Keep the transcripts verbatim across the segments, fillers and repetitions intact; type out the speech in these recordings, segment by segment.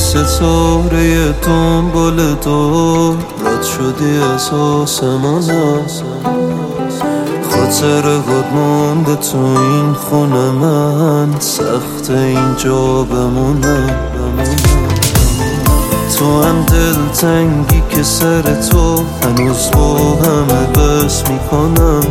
ستاره دنبال دور رد شدی از آسمانم، خاطرهات مونده تو این خونه من، سخت اینجا بمونم. تو هم دلتنگی که سر تو هنوز با همه بس میکنم.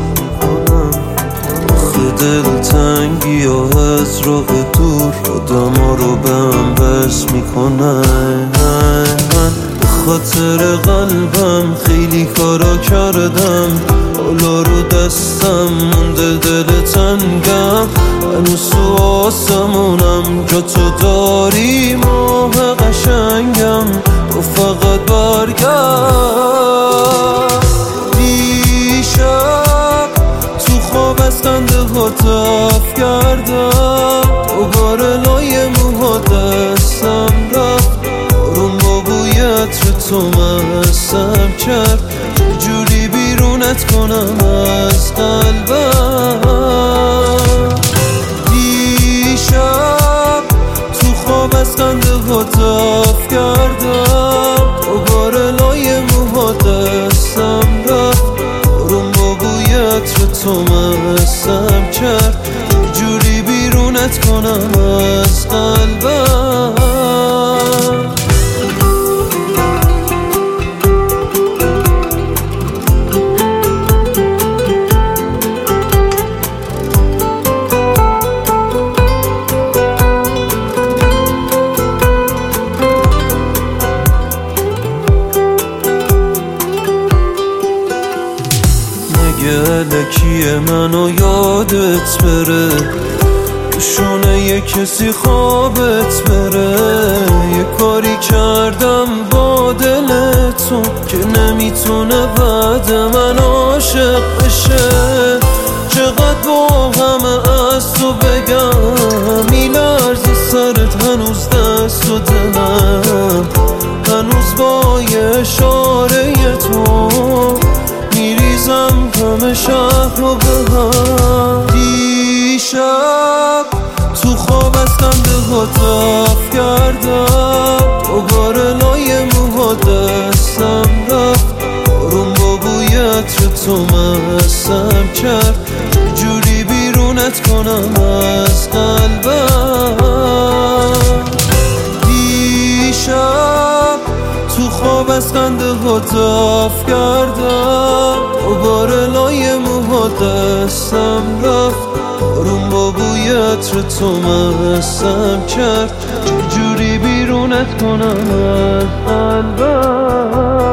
آخه دلتنگی ها از راه دور آدم ها رو به هم بس میکنن. به خاطر قلبم خیلی کارا کردم، حالا رو دستم مونده دل تنگم. هنوز تو آسمونم جا تو داری ماه قشنگم، تو فقط برگرد. دیشب تو خواب از خنده ها تف کردم، دوباره لای موها دستم رفت، بارون با بوی عطر تو مستم کرد. جوری بیرونت کنم از قلبم. دیشب تو خواب از خنده ها تف کردم، دوباره لای موها دستم رفت، بارون با بوی عطر تو مستم کرد. جوری بیرونت کنم از قلبم. الکیه منو یادت بره، شونه یه کسی خوابت بره. یه کاری کردم با دل تو که نمیتونه بعد من عاشق بشه. چقدر با همه از تو بگم، میلرزه سرت هنوز دست و دلم، هنوز با یه اشاره تو میریزم همه شهر رو به هم. دیشب تو خواب از خنده ها تف کردم، دوباره لای موها دستم رفت، بارون با بوی عطر تو مستم کرد. جوری بیرونت کنم از قلبم. دیشب تو خواب از خنده ها تف کردم، دوباره لای موها دستم رفت، بارون با بوی عطر تو مستم کرد. جوری بیرونت کنم از قلبم.